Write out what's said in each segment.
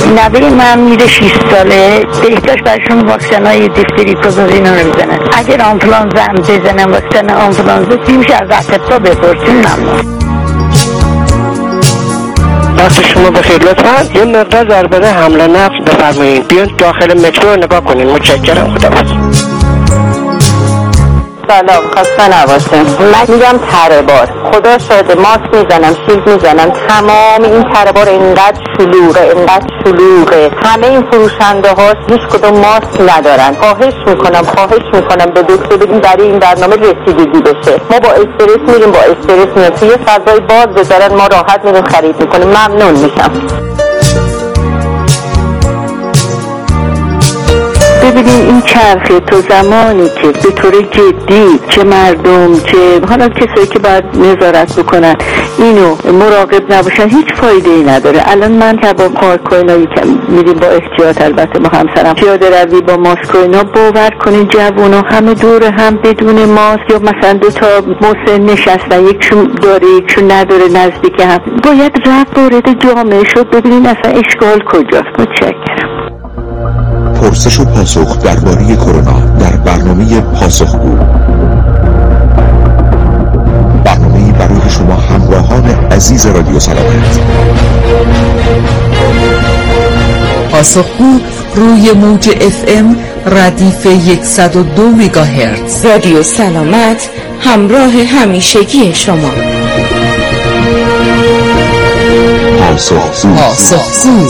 نوه من میره 6 ساله، بهداشت برشون واکسنای دیفتری کوزوز اینا رو میزنن. اگر آنفلانزا هم بزنن واکسن آنفلانزا میشه از اطباء بپرسین. ممنون. وقت شما بخیر. لطفا یه مقدار درباره حمل نفس بفرمایید. بیان داخل مترو رو نگاه کنین. متشکرم. خداحافظ. سلام، خسته نباشین. من میگم تره بار، خدا شاهده، ماسک میزنم، شیلد میزنم، تمام این تره بار اینقدر شلوغه، همه این فروشنده هاش هیچ کدوم ماسک ندارن. خواهش میکنم به دکتر بگیم برای این برنامه رسیدگی بشه. ما با استرس میریم، با استرس میاد توی فضای باز بذارن، ما راحت میریم خرید میکنیم. ممنون میشم. ببینید این چرخه تو زمانی که به طور جدی چه مردم چه حالا کسایی که باید نظارت بکنن اینو مراقب نباشن هیچ فایده ای نداره. الان من که با پارک و اینا میریم با احتیاط، البته با همسرم پیاده روی با ماسک و اینا، باور کنین جوونا همه دور هم بدون ماسک یا مثلا دو تا مسن نشستن، یکشون داره یکشون نداره نزدیک هم. باید رد وارد جامعه شد ببینین اصلا اشکال کجاست. متشکرم. پرسش و پاسخ درباره کرونا در برنامه پاسخگو، برنامه‌ای برای شما همراهان عزیز رادیو سلامت. پاسخگو روی موج FM ردیف 102 مگاهرتز. رادیو سلامت، همراه همیشگی شما. پاسخگو.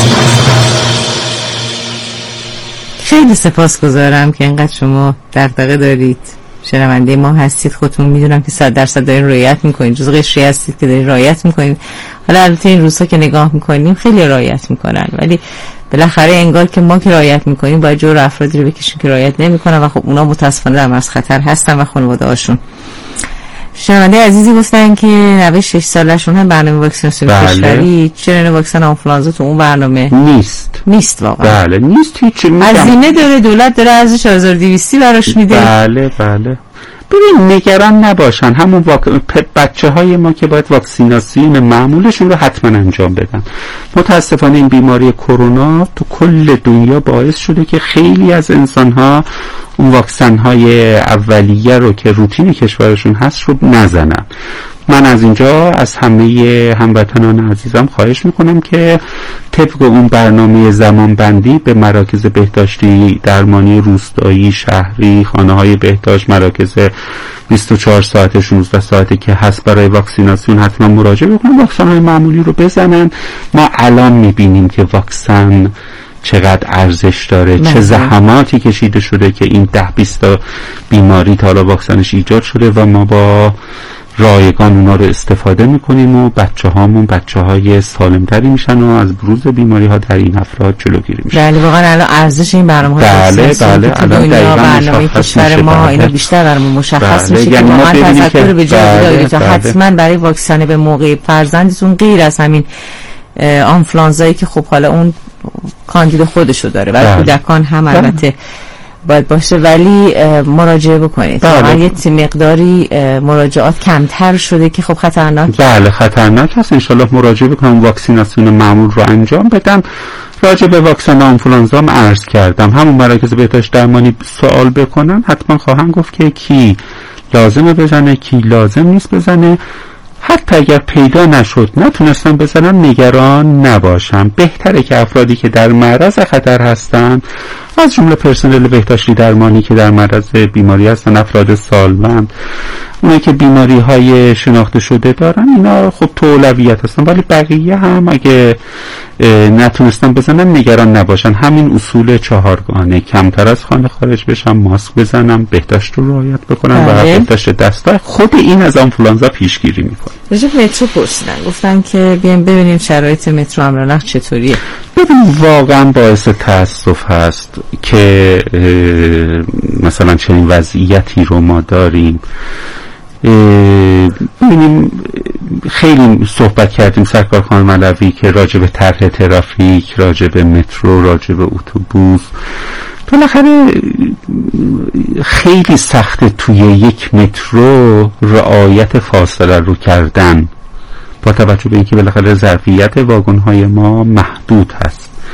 خیلی سپاسگزارم که اینقدر شما دغدغه دارید، شنونده ما هستید، خودتون میدونم که 100% دارین رعایت میکنید، جز قشری هستید که دارین رعایت میکنید. حالا البته این روزها که نگاه میکنیم خیلی رعایت میکنن، ولی بالاخره انگار که ما که رعایت میکنیم باید جور افرادی رو بکشیم که رعایت نمیکنن و خب اونا متاسفانه در معرض خطر هستن و خانواده هاشون. شنونده عزیزی گفتن که نوه 6 سالشون هم برنامه واکسیناسیون کشوری، چرا این واکسن آنفولانزا تو اون برنامه نیست واقعا. بله نیست، هیچ هزینه داره، دولت داره ارزش 1200 براش میده. بله ببین نگران نباشن، همون بچه‌های ما که باید واکسیناسیون معمولشون رو حتما انجام بدن. متاسفانه این بیماری کرونا تو کل دنیا باعث شده که خیلی از انسان‌ها اون واکسن‌های اولیه رو که روتین کشورشون هست رو نزنن. من از اینجا از همه هموطنان عزیزم خواهش میکنم که طبق اون برنامه زمانبندی به مراکز بهداشتی درمانی روستایی، شهری، خانه‌های بهداشت، مراکز 24 ساعت 16 ساعته که هست برای واکسیناسیون حتما مراجعه بکنن، واکسن‌های معمولی رو بزنن. ما الان میبینیم که واکسن چقدر ارزش داره، چه زحماتی کشیده شده که این 10-20 تا بیماری تا حالا واکسنش ایجاد شده و ما با رایگان اونا رو استفاده میکنیم و بچه‌های سالمتری میشن و از بروز بیماری ها در این افراد جلوگیری میشه. بله واقعا الان ارزش این برنامه بله الان برنامه کشور ما اینا بیشتر برامون مشخص میشه. یعنی ما تذکر به جای دارید تا حتما برای واکسن به موقع فرزندتون غیر از همین آنفولانزایی که خب حالا اون کاندید خودشو داره برای کودکان هم البته باید باشه، ولی مراجعه بکنید. واقعا یه مقداری مراجعات کمتر شده که خب خطرناک. بله خطرناک هست. انشالله مراجعه بکنم، واکسیناسیون معمول رو انجام بدم. راجع به واکسن آنفولانزا هم عرض کردم، همون مراکز بهداشت درمانی سوال بکنن حتما خواهند گفت که کی لازمه بزنه کی لازم نیست بزنه. حتی اگر پیدا نشد نتونستن بزنن نگران نباشن. بهتره که افرادی که در معرض خطر هستن، از جمله پرسنل بهداشتی درمانی که در معرض بیماری هستن، افراد سالمند، اونایی که بیماری های شناخته شده دارن، اینا خب تو اولویت هستن، ولی بقیه هم اگه نتونستن بزنن نگران نباشن. همین اصول 4گانه، کمتر از خانه خارج بشن، ماسک بزنن، بهداشت رو رعایت بکنن و بهداشت دستای خود این از آنفولانزا پیشگیری میکنه. راجع به مترو پرسیدن، گفتن که بیایم ببینیم شرایط مترو امرنخ چطوریه. ببین واقعا باعث تأسف هست که مثلا چنین وضعیتی رو ما داریم. ببینیم خیلی صحبت کردیم سرکار خانم علوی که راجع به طرح ترافیک، راجع به مترو، راجع به اتوبوس، بالاخره خیلی سخته توی یک مترو رعایت فاصله رو کردن با توجه به اینکه بالاخره ظرفیت واگن‌های ما محدود هست.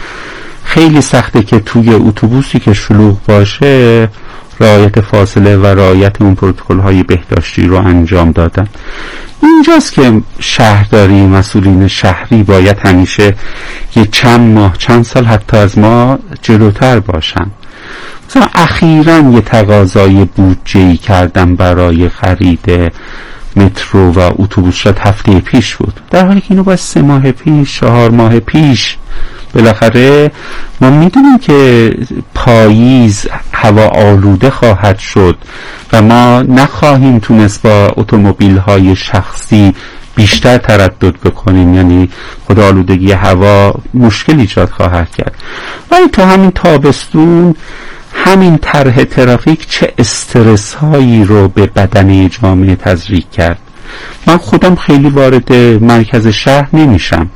خیلی سخته که توی اتوبوسی که شلوغ باشه رعایت فاصله و رعایت اون پروتکل‌های بهداشتی رو انجام دادن. اینجاست که شهرداری، مسئولین شهری باید همیشه یه چند ماه، چند سال حتی از ما جلوتر باشن. مثلا اخیراً یه تقاضای بودجه‌ای کردم برای خرید مترو و اتوبوس هفته پیش بود، در حالی که اینو باید 3 ماه پیش، 4 ماه پیش. بالاخره ما میدونیم که پاییز هوا آلوده خواهد شد و ما نخواهیم تونست با اتومبیل‌های شخصی بیشتر تردد بکنیم، یعنی خود آلودگی هوا مشکل ایجاد خواهد کرد. ولی تو همین تابستون همین طرح ترافیک چه استرس هایی رو به بدنه جامعه تزریق کرد. من خودم خیلی وارد مرکز شهر نمیشم،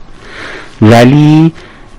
ولی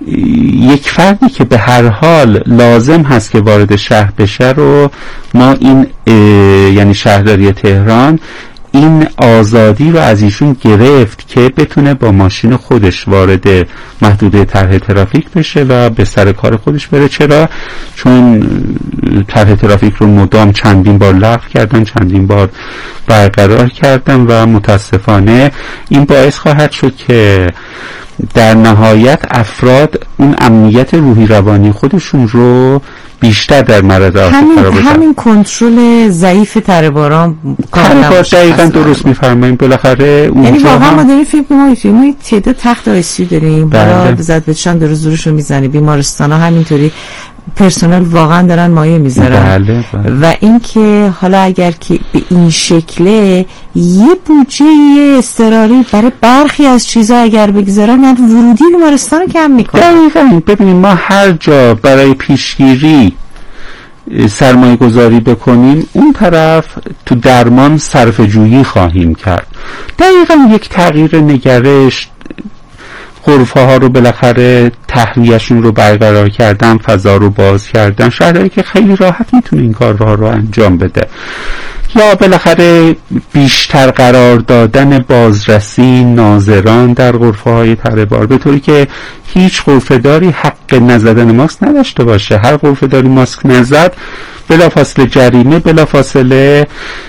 یک فردی که به هر حال لازم هست که وارد شهر بشه رو ما این یعنی شهرداری تهران این آزادی رو از ایشون گرفت که بتونه با ماشین خودش وارد محدوده طرح ترافیک بشه و به سر کار خودش بره. چرا؟ چون طرح ترافیک رو مدام چندین بار لغو کردن، چندین بار برقرار کردن و متاسفانه این باعث خواهد شد که در نهایت افراد اون امنیت روحی روانی خودشون رو بیشتر در معرض آسیب قرار بدن. همین کنترل ضعیف تره باران دقیقاً درست می‌فرمایید. بالاخره یعنی واقعا ما داریم فکر می‌کنیم ما تعداد تخت آی‌سی داریم، برای بزرگ بچه‌ها داره زورشو میزنه، بیمارستان‌ها همینطوری پرسنل واقعا دارن مایه میذارن. بله. و اینکه حالا اگر که به این شکله یه بودجه اضطراری برای برخی از چیزا اگر بگذارن ورودی بیمارستان رو کم میکنه. دقیقاً. ببینید ما هر جا برای پیشگیری سرمایه گذاری بکنیم اون طرف تو درمان صرفه جویی خواهیم کرد. دقیقاً یک تغییر نگرش، غرفه ها رو بالاخره تهویه‌شون رو برقرار کردن، فضا رو باز کردن، شهرداری که خیلی راحت میتونه این کارها رو انجام بده. یا بالاخره بیشتر قرار دادن بازرسی ناظران در غرفه های طرح بار، به طوری که هیچ غرفه‌داری حق نزدن ماسک نداشته باشه. هر غرفه‌داری ماسک نزد بلافاصله جریمه، بلافاصله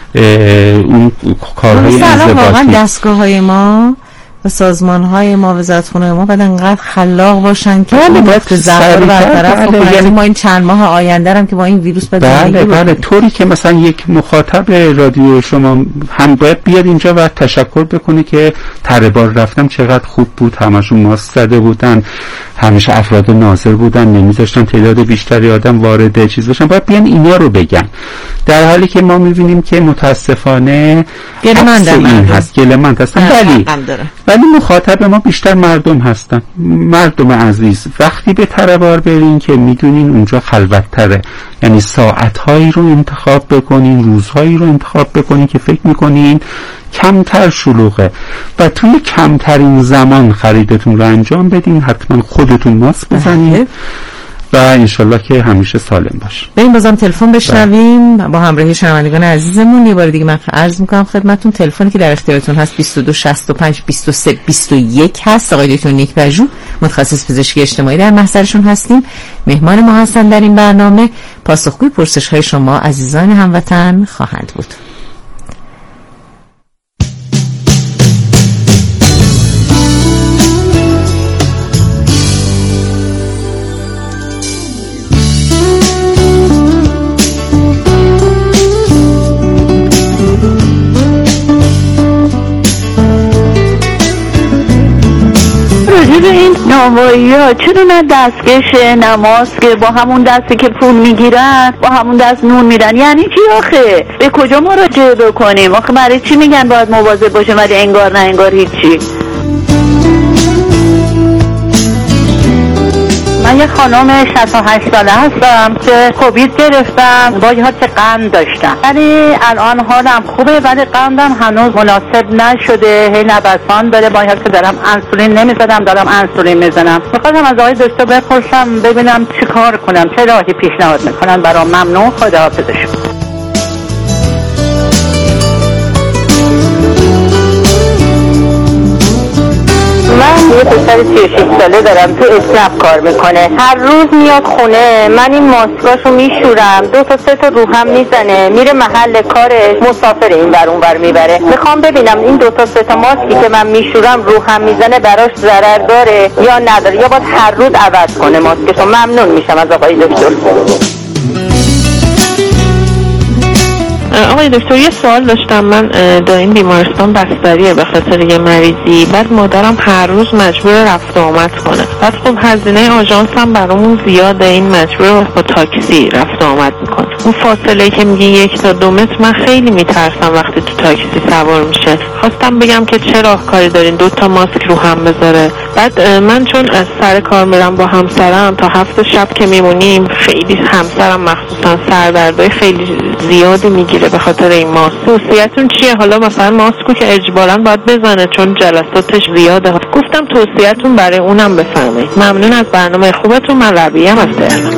اون کارهای انضباطی. واقعا دستگاه‌های ما و سازمان‌های ما، وزارتخونه‌های ما باید انقدر خلاق باشن که باید ضرر رو برطرف کنن. یعنی ما این چند ماه آینده هم که با این ویروس بله طوری که مثلا یک مخاطب رادیو شما هم باید بیاد اینجا و تشکر بکنه که طرح بار رفتم چقدر خوب بود، همشون ماسک زده بودن، همیشه افراد ناظر بودن، نمیذاشتن تعداد بیشتری آدم وارد چیز بشن. باید بیان اینا رو بگن، در حالی که ما می‌بینیم که متاسفانه گله‌مند هستن. ولی مخاطب ما بیشتر مردم هستن. مردم عزیز، وقتی به طرح بار برین که میدونین اونجا خلوت‌تره، یعنی ساعت‌هایی رو انتخاب بکنین، روزهایی رو انتخاب بکنین که فکر میکنین کمتر شلوغه و توی کمترین زمان خریدتون رو انجام بدین. حتما خودتون ماسک بزنین و انشالله که همیشه سالم باشه. بریم بازم تلفن بشنویم با همراهی شنوندگان عزیزمون. یه بار دیگه من عرض میکنم خدمتتون تلفنی که در اختیارتون هست 22 65 23 21 هست. آقای دکتر نیک پژوه متخصص پزشکی اجتماعی در محضرشون هستیم، مهمان ما هستن در این برنامه. پاسخگوی پرسش‌های شما عزیزان هموطن خواهند بود. راجب این نانوایی ها چرا نه دستکش نه ماسک، با همون دستی که پول میگیرن با همون دست نون میدن؟ یعنی چی آخه؟ به کجا مراجعه بکنیم؟ آخه برای چی میگن باید مواظب باشه ولی انگار نه انگار هیچی؟ من یه خانم 68 ساله هستم که کووید گرفتم، با یه حالت قند داشتم، ولی الان حالم خوبه، ولی قندم هنوز مناسب نشده، هی نوسان داره، با یه حالت که دارم انسولین نمیزدم دارم انسولین میزنم. میخواستم از آقای دکتر بپرسم ببینم چی کار کنم، چه راهی پیشنهاد میکنن برام؟ ممنون، خداحافظشون. من یه پسر 36 ساله دارم تو اسنپ کار میکنه، هر روز میاد خونه، من این ماسکاشو میشورم، 2 تا 3 تا رو هم میزنه، میره محل کارش، مسافر این ور اون ور میبره. میخوام ببینم این 2 تا 3 تا ماسکی که من میشورم رو هم میزنه براش ضرر داره یا نداره، یا باید هر روز عوض کنه ماسکشو. ممنون میشم از آقای دکتر. آقای دکتر یه سوال داشتم. من داریم بیمارستان بستریه به خاطر یه مریضی، بعد مادرم هر روز مجبور رفت و آمد کنه، بعد خب هزینه آژانس هم برامون زیاده، این مجبور با تاکسی رفت و آمد میکنه. اون فاصله که میگه 1 تا 2 متر من خیلی میترسم وقتی تو تاکسی سوار میشه. خواستم بگم که چه راهکاری دارین 2 تا ماسک رو هم بذاره. بعد من چون از سر کار میرم با همسرم، تا 7 شب که میمونیم خیلی همسرم مخصوصا سردردای خیلی زیادی میگیره به خاطر این ماسک. توصیه‌تون چیه؟ حالا مثلا ماسکو که اجباراً باید بزنه چون جلساتش زیاده، گفتم توصیه‌تون برای اونم بفرمایید. ممنون از برنامه خوبتون. من ربیعم از تهران.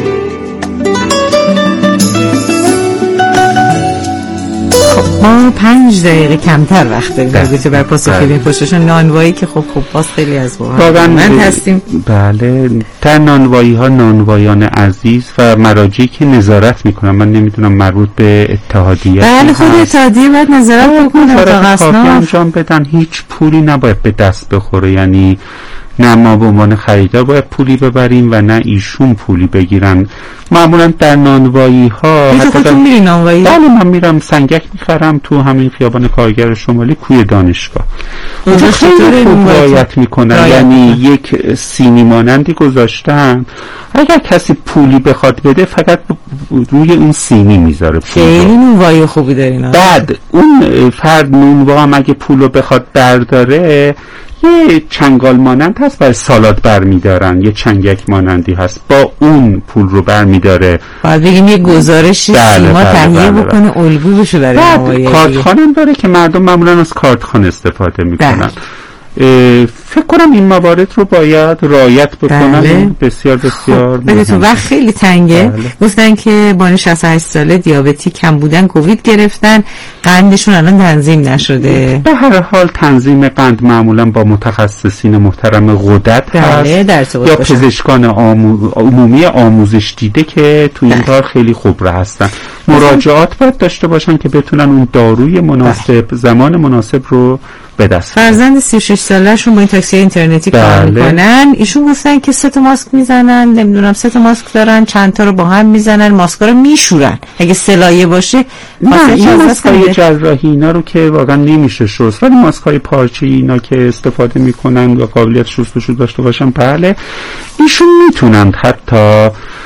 ما 5 دقیقه کمتر وقت داریم البته برای پاسخ بدیم پشتشون نانوایی که خب باز خیلی از واقعا من هستیم. بله، در نانوایی ها نانوایان عزیز و مراجعی که نظارت میکنن، من نمیدونم مربوط به اتحادیه، بله خود اتحادیه باید نظارت بکنه تا کافی انجام بدن، هیچ پولی نباید به دست بخوره، یعنی نه ما به عنوان خریدار باید پولی ببریم و نه ایشون پولی بگیرن. معمولا در نانوایی ها خودتون میری نانوایی؟ بله من میرم سنگک میخرم تو همین خیابان کارگر شمالی کوی دانشگاه. اونجا خیلی خوب رعایت میکنن، یعنی یک سینی مانندی گذاشتن، اگر کسی پولی بخواد بده فقط روی اون سینی میذاره. خیلی نانوایی خوبی دارین. بعد اون فرد نانوا هم اگه پولو بخواد برداره یه چنگال مانند هست برای سالاد برمیدارن، یه چنگک مانندی هست با اون پول رو برمیداره. باید بگیم یه گزارشی سیما تهیه بکنه الگو بشه برای نمایش. کارتخانه هم داره که مردم معمولا از کارتخانه استفاده میکنن. فکر کنم این موارد رو باید رعایت بکنن. بله. بسیار بسیار بله. تو وقت خیلی تنگه. بله. گفتن که بان 68 ساله دیابتی کم بودن کووید گرفتن، قندشون الان تنظیم نشده. به هر حال تنظیم قند معمولا با متخصصین محترم غدد هست یا پزشکان عمومی آموزش دیده که تو این کار خیلی خبره هستن. مراجعات باید داشته باشن که بتونن اون داروی مناسب زمان مناسب رو به دست بیارن. فرزند 36 ساله‌شون با این تاکسی اینترنتی کار میکنن. ایشون گفتن که 3 تا ماسک میزنن، نمیدونم 3 تا ماسک دارن، چند تا رو با هم میزنن، ماسکا رو میشورن. اگه سلایه باشه این ماسکای جراحی اینا رو که واقعا نمیشه شست، ولی ماسکای پارچه‌ای اینا که استفاده میکنن و قابلیت شستشو داشته باشن بله ایشون میتونن حتی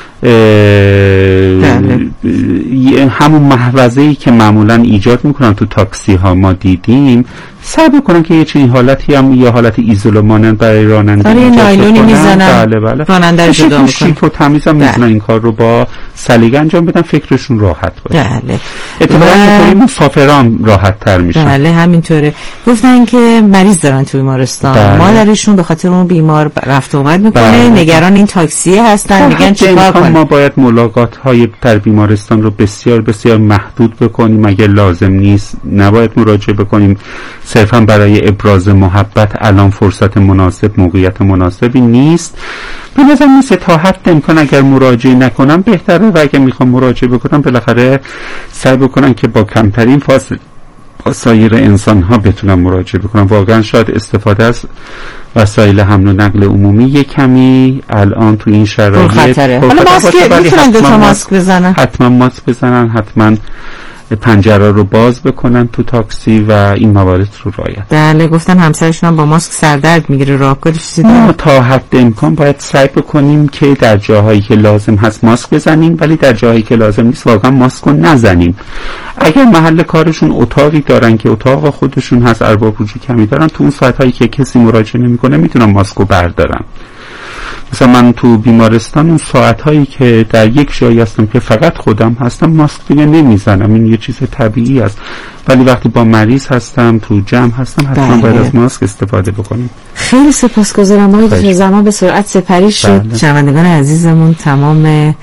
همون محوظه‌ای که معمولا ایجاد میکنن تو تاکسی ها ما دیدیم سعی بکنن که یه چنین حالتی هم یه حالت ایزوله مانند برای راننده نایلونی میزنن. بله. راننده رو جدا میکنن. شیک و تمیز هم میتونن این کار رو با سلیقه انجام بدن، فکرشون راحت باشه. بله. اتفاقا مسافران راحت تر میشن. بله همینطوره. گفتن که مریض دارن تو بیمارستان. بله. مادرشون به خاطر اون بیمار رفت و آمد میکنه. بله. نگران این تاکسی هستن، میگن چیکار کنیم؟ ما باید ملاقات های در بیمارستان رو بسیار بسیار محدود بکنیم. اگه لازم نیست نباید مراجعه بکنیم. صرفا برای ابراز محبت الان فرصت مناسب، موقعیت مناسبی نیست. به نظر میسه تا حد امکان اگر مراجعه نکنم بهتره و اگر میخوام مراجعه بکنم بالاخره سعی بکنم که با کمترین فاصله با سایر انسان ها بتونم مراجعه بکنم. واقعا شاید استفاده از وسایل حمل و نقل عمومی یک کمی الان تو این شرایط خطره. حالا ماسک میتونن 2 تا ماسک بزنن، حتما ماسک بزنن، حتما پنجره رو باز بکنن تو تاکسی و این موارد رو رعایت. بله گفتن همسرشون هم با ماسک سردرد میگیره، راهکاری چیزی داره؟ ما تا حد امکان باید سعی بکنیم که در جاهایی که لازم هست ماسک بزنیم، ولی در جاهایی که لازم نیست واقعا ماسک رو نزنیم. اگر محل کارشون اتاقی دارن که اتاق خودشون هست، ارباب رجوع کمی دارن، تو اون ساعت‌هایی که کسی مراجعه نمی‌کنه میتونن ماسک رو بردارن. مثلا من تو بیمارستان اون ساعت‌هایی که در یک جایی هستم که فقط خودم هستم ماسک دیگه نمیزنم، این یه چیز طبیعی است. ولی وقتی با مریض هستم تو جمع هستم حتما باید از ماسک استفاده بکنیم. خیلی سپاسگزارم آقای دکتر، زمان به سرعت سپری شد. شنوندگان عزیزمون تمام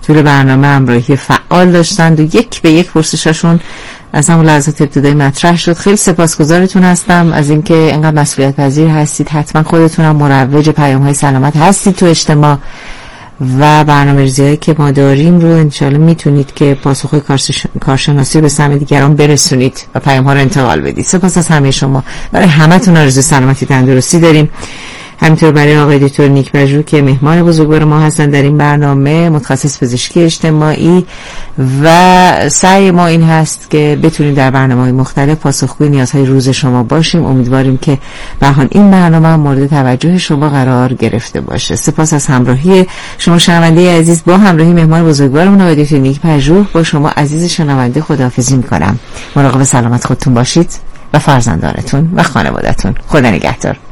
طول برنامه همراهی فعال داشتند و یک به یک پرسشاشون از همون لحظات ابتدایی مطرح شد. خیلی سپاسگزارتون هستم از اینکه اینقدر مسئولیت پذیر هستید. حتما خودتونم مروج پیام‌های سلامت هستید تو اجتماع و برنامه‌ریزی‌هایی که ما داریم رو انشالله میتونید که پاسخ کارشناسی به سمع دیگران برسونید و پیام‌ها رو انتقال بدید. سپاس از همه شما. برای همتون آرزوی سلامتی تندرستی داریم. همینطور برای آقای دکتر نیک پژوه که مهمان بزرگوار ما هستن در این برنامه، متخصص پزشکی اجتماعی، و سعی ما این هست که بتونیم در برنامه‌های مختلف پاسخگوی نیازهای روز شما باشیم. امیدواریم که به هر حال این برنامه مورد توجه شما قرار گرفته باشه. سپاس از همراهی شما شنونده عزیز. با همراهی مهمان بزرگوارمون آقای دکتر نیک پژوه با شما عزیز شنونده خداحافظی می‌کنم. مراقب سلامت خودتون باشید و فرزندانتون و خانواده‌تون. خدا نگهدار.